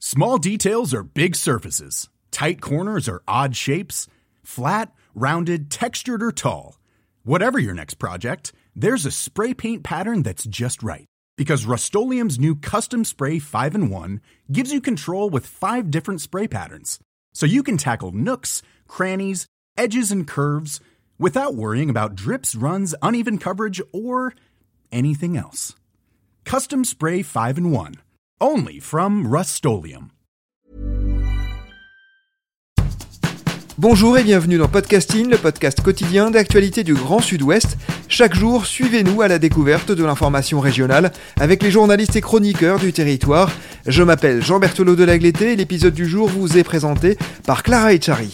Small details are big surfaces. Tight corners are odd shapes. Flat, rounded, textured, or tall. Whatever your next project, there's a spray paint pattern that's just right. Because Rust-Oleum's new Custom Spray 5-in-1 gives you control with 5 different spray patterns. So you can tackle nooks, crannies, edges, and curves without worrying about drips, runs, uneven coverage, or anything else. Custom Spray 5-in-1. Only from Rust-Oleum. Bonjour et bienvenue dans Podcasting, le podcast quotidien d'actualité du Grand Sud-Ouest. Chaque jour, suivez-nous à la découverte de l'information régionale avec les journalistes et chroniqueurs du territoire. Je m'appelle Jean Berthelot de Lagleté et l'épisode du jour vous est présenté par Clara Echari.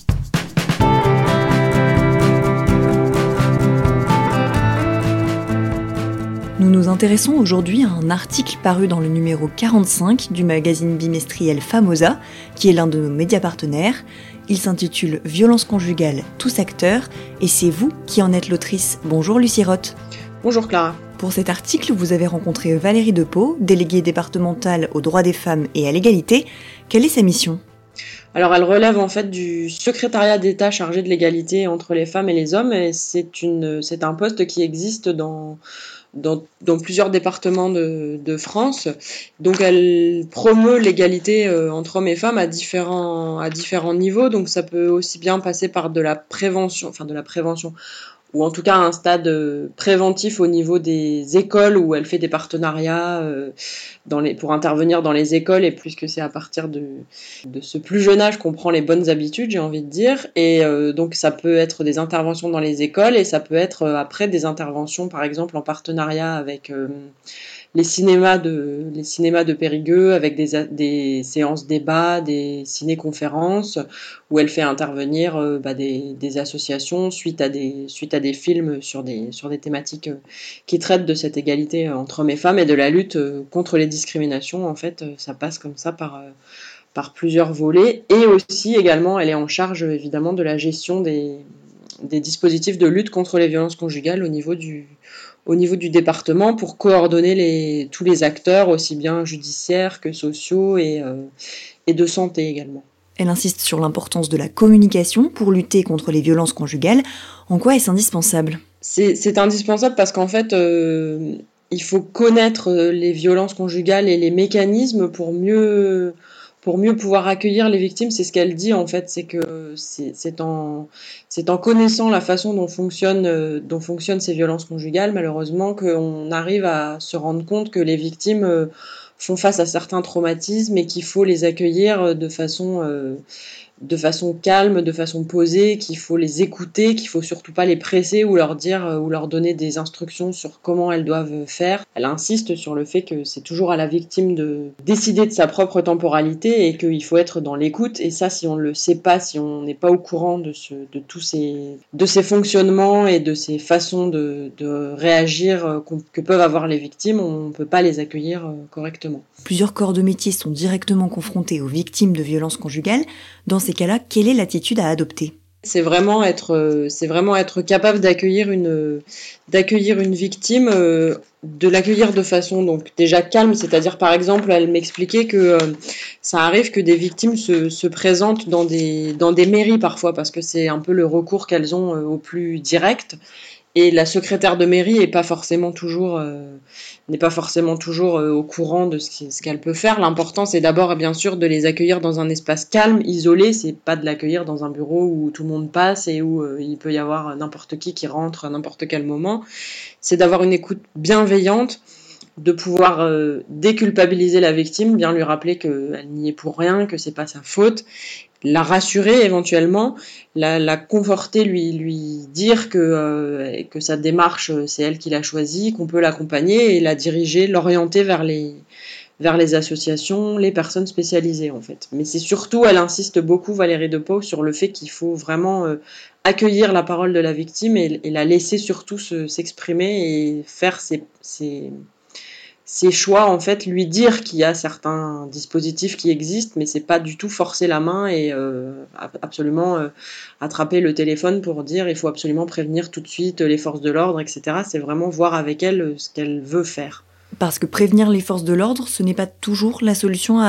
Nous nous intéressons aujourd'hui à un article paru dans le numéro 45 du magazine bimestriel Famosa, qui est l'un de nos médias partenaires. Il s'intitule « Violence conjugale, tous acteurs » et c'est vous qui en êtes l'autrice. Bonjour Lucie Roth. Bonjour Clara. Pour cet article, vous avez rencontré Valérie Depeau, déléguée départementale aux droits des femmes et à l'égalité. Quelle est sa mission ? Alors elle relève en fait du secrétariat d'État chargé de l'égalité entre les femmes et les hommes et c'est un poste qui existe dans plusieurs départements de France. Donc elle promeut l'égalité entre hommes et femmes à différents niveaux. Donc ça peut aussi bien passer par de la prévention, ou en tout cas un stade préventif au niveau des écoles où elle fait des partenariats pour intervenir dans les écoles, et puisque c'est à partir de ce plus jeune âge qu'on prend les bonnes habitudes, j'ai envie de dire. Et donc ça peut être des interventions dans les écoles et ça peut être après des interventions par exemple en partenariat avec les cinémas de Périgueux, avec des séances débats, des ciné-conférences où elle fait intervenir des associations suite à des films sur des thématiques qui traitent de cette égalité entre hommes et femmes et de la lutte contre les discriminations. En fait, ça passe comme ça par plusieurs volets. Et aussi également, elle est en charge évidemment de la gestion des dispositifs de lutte contre les violences conjugales au niveau du département pour coordonner tous les acteurs, aussi bien judiciaires que sociaux et de santé également. Elle insiste sur l'importance de la communication pour lutter contre les violences conjugales. En quoi est-ce indispensable ? C'est indispensable parce qu'en fait, il faut connaître les violences conjugales et les mécanismes pour mieux pouvoir accueillir les victimes. C'est ce qu'elle dit en fait, c'est que c'est en connaissant la façon dont fonctionnent ces violences conjugales, malheureusement, qu'on arrive à se rendre compte que les victimes font face à certains traumatismes et qu'il faut les accueillir de façon calme, de façon posée, qu'il faut les écouter, qu'il faut surtout pas les presser ou leur dire ou leur donner des instructions sur comment elles doivent faire. Elle insiste sur le fait que c'est toujours à la victime de décider de sa propre temporalité et qu'il faut être dans l'écoute. Et ça, si on le sait pas, si on n'est pas au courant de tous ces fonctionnements et de ces façons de réagir que peuvent avoir les victimes, on peut pas les accueillir correctement. Plusieurs corps de métier sont directement confrontés aux victimes de violences conjugales. Dans ces cas-là, quelle est l'attitude à adopter ? C'est vraiment être capable d'accueillir une victime, de l'accueillir de façon donc déjà calme, c'est-à-dire par exemple, elle m'expliquait que ça arrive que des victimes se présentent dans des mairies parfois parce que c'est un peu le recours qu'elles ont au plus direct. Et la secrétaire de mairie n'est pas forcément toujours au courant de ce qu'elle peut faire. L'important, c'est d'abord, bien sûr, de les accueillir dans un espace calme, isolé. C'est pas de l'accueillir dans un bureau où tout le monde passe et où il peut y avoir n'importe qui rentre à n'importe quel moment. C'est d'avoir une écoute bienveillante, de pouvoir déculpabiliser la victime, bien lui rappeler qu'elle n'y est pour rien, que c'est pas sa faute, la rassurer éventuellement, la conforter, lui dire que sa démarche, c'est elle qui l'a choisie, qu'on peut l'accompagner et la diriger, l'orienter vers les associations, les personnes spécialisées en fait. Mais c'est surtout, elle insiste beaucoup, Valérie Depeau, sur le fait qu'il faut vraiment accueillir la parole de la victime et la laisser surtout s'exprimer et faire ses choix, en fait, lui dire qu'il y a certains dispositifs qui existent, mais c'est pas du tout forcer la main et absolument attraper le téléphone pour dire il faut absolument prévenir tout de suite les forces de l'ordre, etc. C'est vraiment voir avec elle ce qu'elle veut faire. Parce que prévenir les forces de l'ordre, ce n'est pas toujours la solution à adopter ?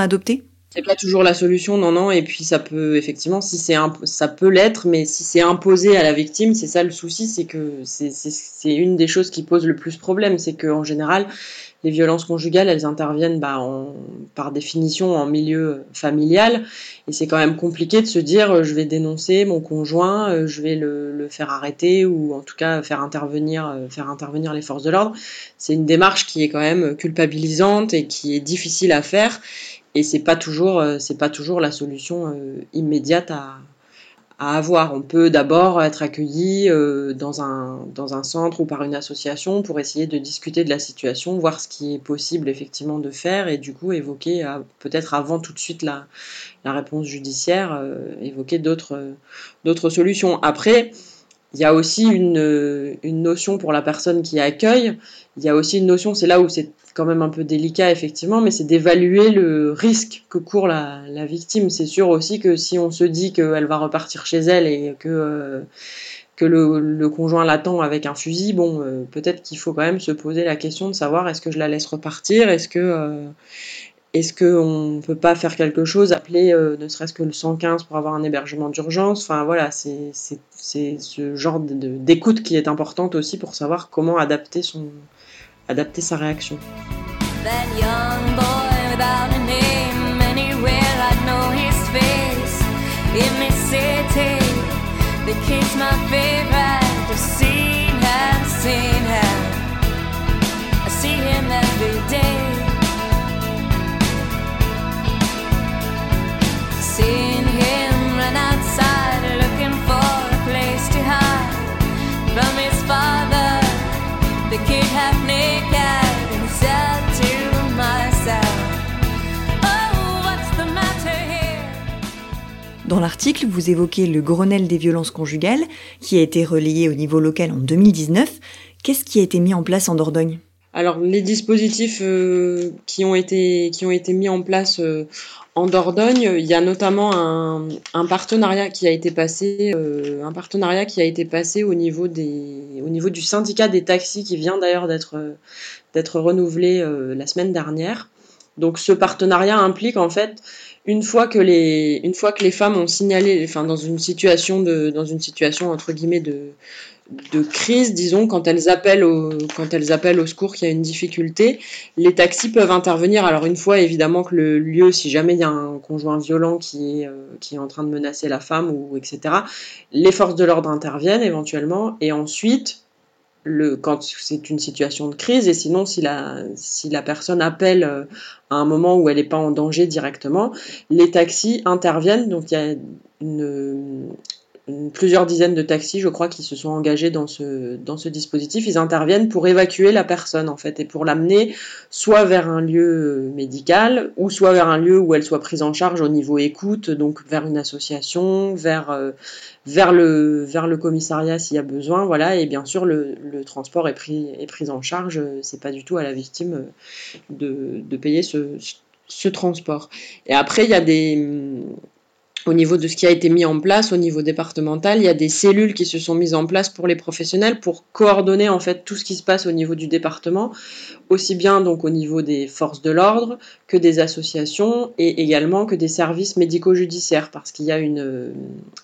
C'est pas toujours la solution, non. Et puis ça peut effectivement, ça peut l'être, mais si c'est imposé à la victime, c'est ça le souci, c'est que c'est une des choses qui pose le plus problème, c'est que en général, les violences conjugales, elles interviennent par définition en milieu familial, et c'est quand même compliqué de se dire je vais dénoncer mon conjoint, je vais le faire arrêter ou en tout cas faire intervenir les forces de l'ordre. C'est une démarche qui est quand même culpabilisante et qui est difficile à faire. Et c'est pas toujours la solution immédiate à avoir. On peut d'abord être accueilli dans un centre ou par une association pour essayer de discuter de la situation, voir ce qui est possible effectivement de faire et du coup évoquer, peut-être avant tout de suite la réponse judiciaire, évoquer d'autres solutions. Après, il y a aussi une notion pour la personne qui accueille, il y a aussi une notion, c'est là où c'est quand même un peu délicat effectivement, mais c'est d'évaluer le risque que court la victime. C'est sûr aussi que si on se dit qu'elle va repartir chez elle et que le conjoint l'attend avec un fusil, peut-être qu'il faut quand même se poser la question de savoir est-ce que je la laisse repartir, est-ce qu'on ne peut pas faire quelque chose, appeler ne serait-ce que le 115 pour avoir un hébergement d'urgence. Enfin voilà, c'est ce genre d'écoute qui est importante aussi pour savoir comment adapter sa réaction. That young boy without a name, anywhere I know his face. In this city, the kid's my favorite. I've seen him, I see him every day. Seen him run outside looking for a place to hide from his father. The kid half naked and said to myself, oh, what's the matter here? Dans l'article, vous évoquez le Grenelle des violences conjugales, qui a été relayé au niveau local en 2019. Qu'est-ce qui a été mis en place en Dordogne ? Alors, les dispositifs qui ont été mis en place en Dordogne, il y a notamment un partenariat qui a été passé, au niveau du syndicat des taxis, qui vient d'ailleurs d'être renouvelé la semaine dernière. Donc, ce partenariat implique en fait une fois que les femmes ont signalé, dans une situation entre guillemets de crise, disons, quand elles appellent au secours qu'il y a une difficulté, les taxis peuvent intervenir. Alors une fois évidemment que le lieu, si jamais il y a un conjoint violent qui est en train de menacer la femme ou etc., les forces de l'ordre interviennent éventuellement, et ensuite quand c'est une situation de crise, et sinon si la personne appelle à un moment où elle n'est pas en danger directement, les taxis interviennent. Donc il y a plusieurs dizaines de taxis, je crois, qui se sont engagés dans ce dispositif. Ils interviennent pour évacuer la personne, en fait, et pour l'amener soit vers un lieu médical, ou soit vers un lieu où elle soit prise en charge au niveau écoute, donc vers une association, vers le commissariat s'il y a besoin, voilà. Et bien sûr, le transport est pris en charge. C'est pas du tout à la victime de payer ce transport. Et après, il y a au niveau de ce qui a été mis en place au niveau départemental, il y a des cellules qui se sont mises en place pour les professionnels pour coordonner en fait tout ce qui se passe au niveau du département, aussi bien donc au niveau des forces de l'ordre que des associations et également que des services médico-judiciaires, parce qu'il y a une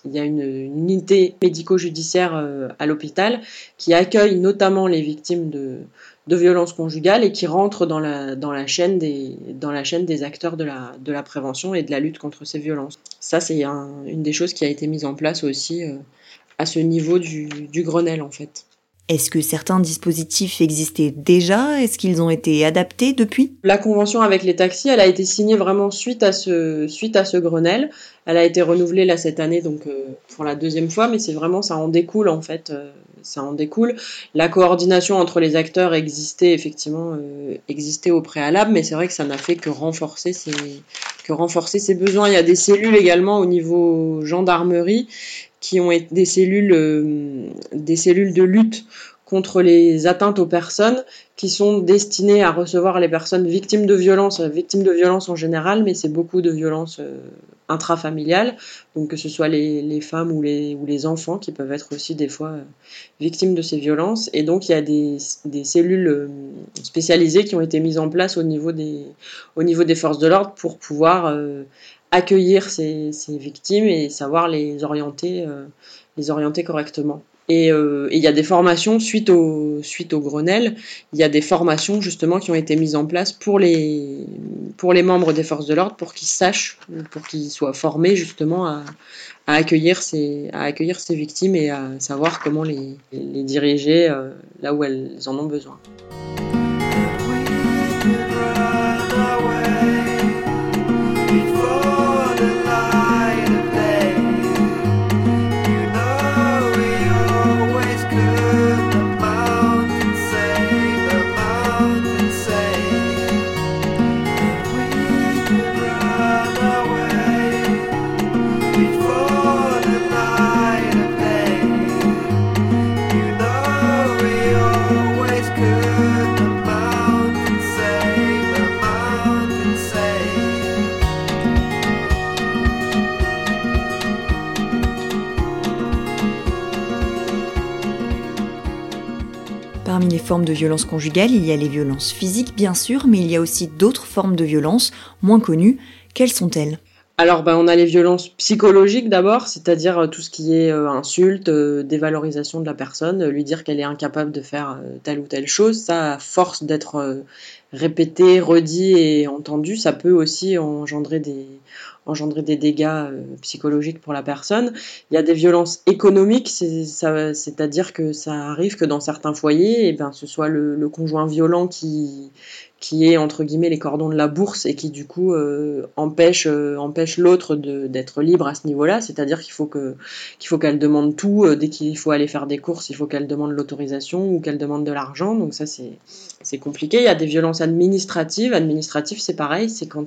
unité médico-judiciaire à l'hôpital qui accueille notamment les victimes de violences conjugales et qui rentre dans la chaîne des acteurs de la prévention et de la lutte contre ces violences. Ça, c'est une des choses qui a été mise en place aussi à ce niveau du Grenelle, en fait. Est-ce que certains dispositifs existaient déjà ? Est-ce qu'ils ont été adaptés depuis ? La convention avec les taxis, elle a été signée vraiment suite à ce Grenelle. Elle a été renouvelée là cette année, donc pour la deuxième fois, mais c'est vraiment, ça en découle en fait. Ça en découle. La coordination entre les acteurs existait au préalable, mais c'est vrai que ça n'a fait que renforcer ces besoins. Il y a des cellules également au niveau gendarmerie qui ont été des cellules de lutte contre les atteintes aux personnes qui sont destinées à recevoir les personnes victimes de violences en général, mais c'est beaucoup de violences intrafamiliales, donc que ce soit les femmes ou les enfants qui peuvent être aussi des fois victimes de ces violences. Et donc il y a des cellules spécialisées qui ont été mises en place au niveau des forces de l'ordre pour pouvoir accueillir ces victimes et savoir les orienter correctement. Et il y a des formations suite au Grenelle, il y a des formations justement qui ont été mises en place pour les membres des forces de l'ordre pour qu'ils sachent, pour qu'ils soient formés justement à accueillir ces victimes et à savoir comment les diriger là où elles en ont besoin. Parmi les formes de violence conjugale, il y a les violences physiques bien sûr, mais il y a aussi d'autres formes de violence moins connues. Quelles sont-elles ? Alors on a les violences psychologiques d'abord, c'est-à-dire tout ce qui est insulte, dévalorisation de la personne, lui dire qu'elle est incapable de faire telle ou telle chose. Ça, à force d'être répété, redit et entendu, ça peut aussi engendrer des dégâts psychologiques pour la personne. Il y a des violences économiques, c'est-à-dire que ça arrive que dans certains foyers, ce soit le conjoint violent qui est entre guillemets les cordons de la bourse et qui du coup empêche l'autre d'être libre à ce niveau-là, c'est-à-dire qu'il faut qu'elle demande tout, dès qu'il faut aller faire des courses, il faut qu'elle demande l'autorisation ou qu'elle demande de l'argent, donc ça c'est compliqué. Il y a des violences administratives, c'est pareil,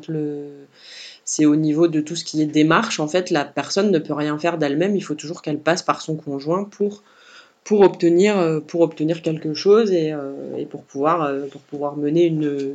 c'est au niveau de tout ce qui est démarche, en fait la personne ne peut rien faire d'elle-même, il faut toujours qu'elle passe par son conjoint pour obtenir quelque chose et pour pouvoir mener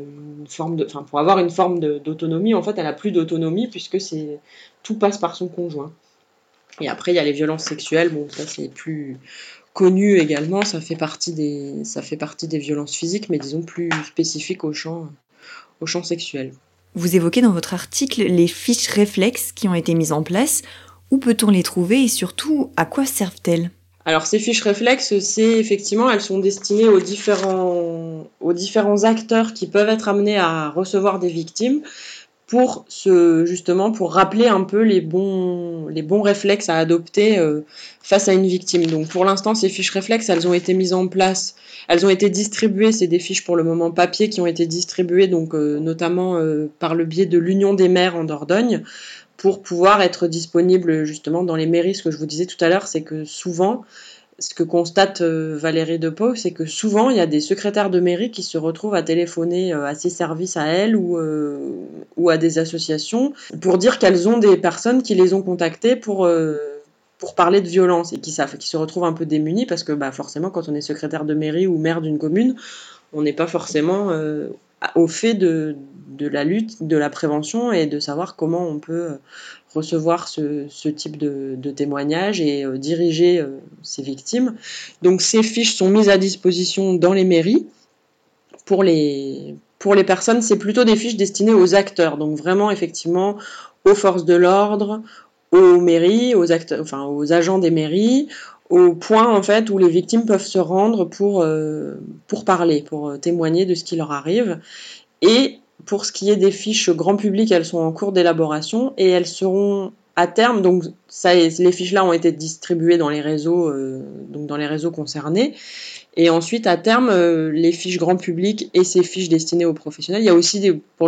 pour avoir une forme d'autonomie. En fait, elle a plus d'autonomie puisque tout passe par son conjoint. Et après, il y a les violences sexuelles. Bon, ça c'est plus connu également. Ça fait partie des violences physiques, mais disons plus spécifiques au champ sexuel. Vous évoquez dans votre article les fiches réflexes qui ont été mises en place. Où peut-on les trouver et surtout, à quoi servent-elles ? Alors ces fiches réflexes, elles sont destinées aux différents acteurs qui peuvent être amenés à recevoir des victimes pour rappeler un peu les bons réflexes à adopter face à une victime. Donc pour l'instant, ces fiches réflexes, elles ont été mises en place, elles ont été distribuées, c'est des fiches pour le moment papier qui ont été distribuées donc notamment par le biais de l'Union des maires en Dordogne, pour pouvoir être disponible justement dans les mairies. Ce que je vous disais tout à l'heure, c'est que souvent, ce que constate Valérie Depau, c'est que souvent, il y a des secrétaires de mairie qui se retrouvent à téléphoner à ces services à elles ou à des associations pour dire qu'elles ont des personnes qui les ont contactées pour parler de violence et qui se retrouvent un peu démunies parce que forcément, quand on est secrétaire de mairie ou maire d'une commune, on n'est pas forcément au fait de la lutte, de la prévention et de savoir comment on peut recevoir ce type de témoignage et diriger ces victimes. Donc ces fiches sont mises à disposition dans les mairies. Pour les personnes, c'est plutôt des fiches destinées aux acteurs, donc vraiment effectivement aux forces de l'ordre, aux mairies, aux agents des mairies, au point en fait où les victimes peuvent se rendre pour parler, pour témoigner de ce qui leur arrive. Et pour ce qui est des fiches grand public, elles sont en cours d'élaboration et elles seront à terme, donc les fiches-là ont été distribuées dans les réseaux, concernés. Et ensuite, à terme, les fiches grand public et ces fiches destinées aux professionnels, il y a aussi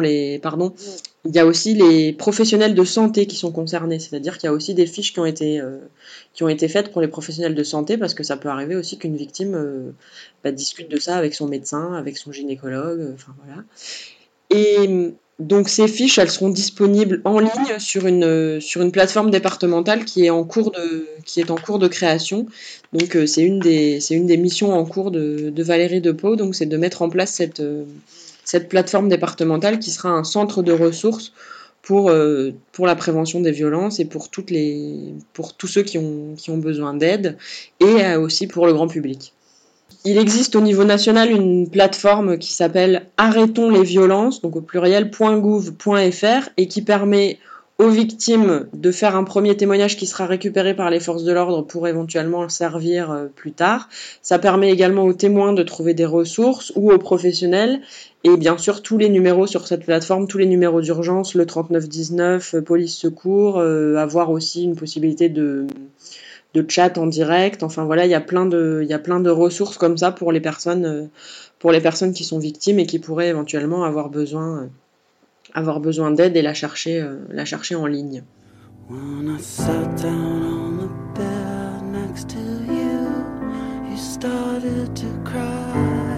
les professionnels de santé qui sont concernés. C'est-à-dire qu'il y a aussi des fiches qui ont été faites pour les professionnels de santé parce que ça peut arriver aussi qu'une victime discute de ça avec son médecin, avec son gynécologue, voilà. Et Donc ces fiches, elles seront disponibles en ligne sur une plateforme départementale qui est en cours de création. Donc c'est une des missions en cours de Valérie De Pau, donc c'est de mettre en place cette plateforme départementale qui sera un centre de ressources pour la prévention des violences et pour tous ceux qui ont besoin d'aide, et aussi pour le grand public. Il existe au niveau national une plateforme qui s'appelle Arrêtons les violences, donc au pluriel .gouv.fr, et qui permet aux victimes de faire un premier témoignage qui sera récupéré par les forces de l'ordre pour éventuellement le servir plus tard. Ça permet également aux témoins de trouver des ressources, ou aux professionnels, et bien sûr tous les numéros sur cette plateforme, tous les numéros d'urgence, le 3919, police secours, avoir aussi une possibilité de chat en direct. Enfin voilà, il y a plein de ressources comme ça pour les personnes qui sont victimes et qui pourraient éventuellement avoir besoin d'aide et la chercher en ligne. When I sat down on the bed next to you, you started to cry.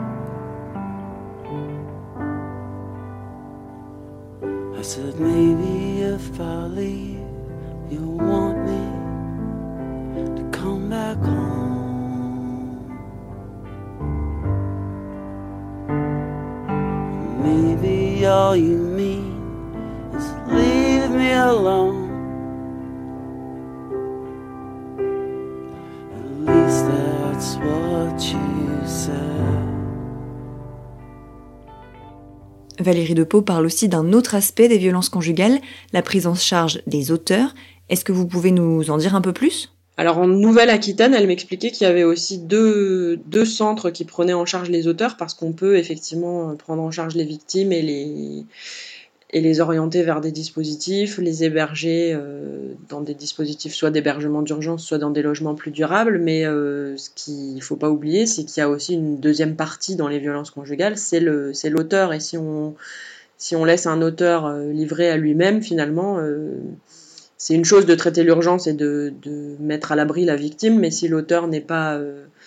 I said maybe if I leave, you'll want me to come back home. Maybe all you mean is leave me alone. At least that's what you said. Valérie De Pau parle aussi d'un autre aspect des violences conjugales, la prise en charge des auteurs. Est-ce que vous pouvez nous en dire un peu plus ? Alors en Nouvelle-Aquitaine, elle m'expliquait qu'il y avait aussi deux centres qui prenaient en charge les auteurs, parce qu'on peut effectivement prendre en charge les victimes et les orienter vers des dispositifs, les héberger dans des dispositifs soit d'hébergement d'urgence, soit dans des logements plus durables. Mais ce qu'il ne faut pas oublier, c'est qu'il y a aussi une deuxième partie dans les violences conjugales, c'est l'auteur. Et si on laisse un auteur livré à lui-même, finalement, c'est une chose de traiter l'urgence et de mettre à l'abri la victime, mais si l'auteur n'est pas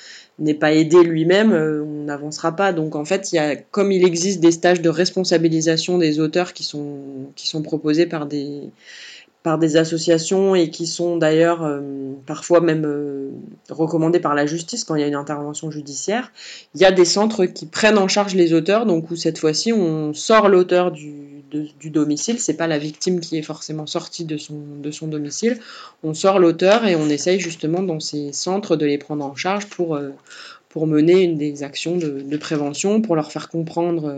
aidé lui-même, on n'avancera pas. Donc en fait, comme il existe des stages de responsabilisation des auteurs qui sont proposés par des associations et qui sont d'ailleurs parfois même recommandés par la justice quand il y a une intervention judiciaire, il y a des centres qui prennent en charge les auteurs, donc où cette fois-ci on sort l'auteur du domicile, c'est pas la victime qui est forcément sortie de son domicile, on sort l'auteur et on essaye justement dans ces centres de les prendre en charge pour mener des actions de prévention, pour leur faire comprendre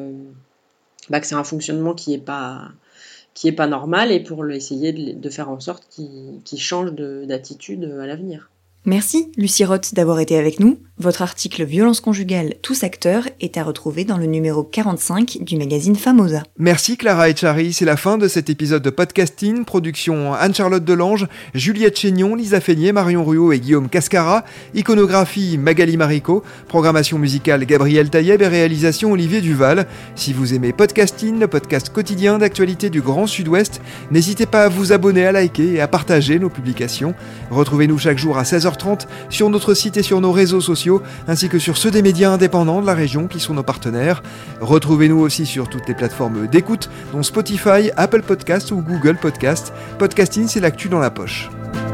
que c'est un fonctionnement qui est pas normal, et pour essayer de faire en sorte qu'ils changent d'attitude à l'avenir. Merci Lucie Roth d'avoir été avec nous. Votre article Violence conjugale, tous acteurs est à retrouver dans le numéro 45 du magazine Famosa. Merci Clara Etchari, c'est la fin de cet épisode de podcasting. Production Anne-Charlotte Delange, Juliette Chénion, Lisa Feignet, Marion Ruot et Guillaume Cascara. Iconographie Magali Marico. Programmation musicale Gabriel Taïeb et réalisation Olivier Duval. Si vous aimez podcasting, le podcast quotidien d'actualité du Grand Sud-Ouest, n'hésitez pas à vous abonner, à liker et à partager nos publications. Retrouvez-nous chaque jour à 16h30 sur notre site et sur nos réseaux sociaux, ainsi que sur ceux des médias indépendants de la région qui sont nos partenaires. Retrouvez-nous aussi sur toutes les plateformes d'écoute, dont Spotify, Apple Podcasts ou Google Podcasts. Podcasting, c'est l'actu dans la poche.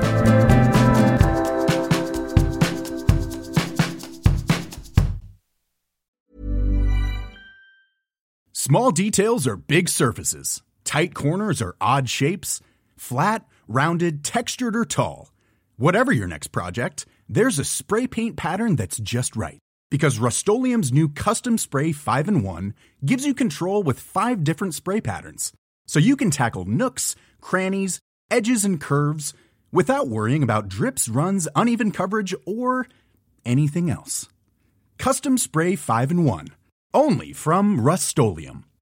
Small details are big surfaces. Tight corners are odd shapes. Flat, rounded, textured, or tall. Whatever your next project, there's a spray paint pattern that's just right. Because Rust-Oleum's new Custom Spray 5-in-1 gives you control with 5 different spray patterns. So you can tackle nooks, crannies, edges, and curves without worrying about drips, runs, uneven coverage, or anything else. Custom Spray 5-in-1. Only from Rust-Oleum.